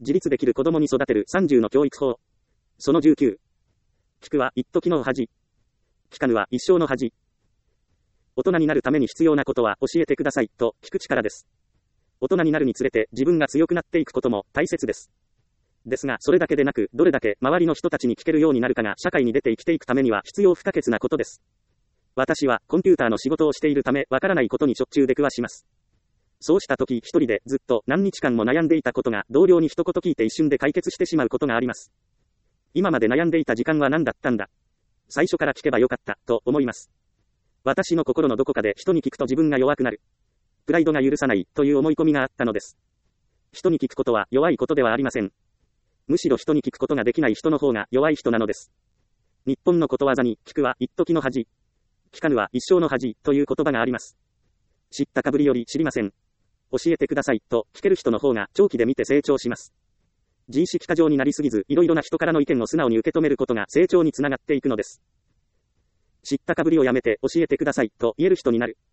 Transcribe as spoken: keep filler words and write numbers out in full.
自立できる子供に育てるさんじゅうの教育法。そのじゅうきゅう。聞くは一時の恥。聞かぬは一生の恥。大人になるために必要なことは教えてくださいと聞く力です。大人になるにつれて自分が強くなっていくことも大切です。ですが、それだけでなく、どれだけ周りの人たちに聞けるようになるかが社会に出て生きていくためには必要不可欠なことです。私はコンピューターの仕事をしているため、わからないことにしょっちゅう出くわします。そうした時、一人でずっと何日間も悩んでいたことが同僚に一言聞いて一瞬で解決してしまうことがあります。今まで悩んでいた時間は何だったんだ。最初から聞けばよかった、と思います。私の心のどこかで人に聞くと自分が弱くなる。プライドが許さない、という思い込みがあったのです。人に聞くことは弱いことではありません。むしろ人に聞くことができない人の方が弱い人なのです。日本のことわざに、聞くは一時の恥。聞かぬは一生の恥、という言葉があります。知ったかぶりより知りません。教えてください、と聞ける人の方が長期で見て成長します。自意識過剰になりすぎず、いろいろな人からの意見を素直に受け止めることが成長につながっていくのです。知ったかぶりをやめて教えてください、と言える人になる。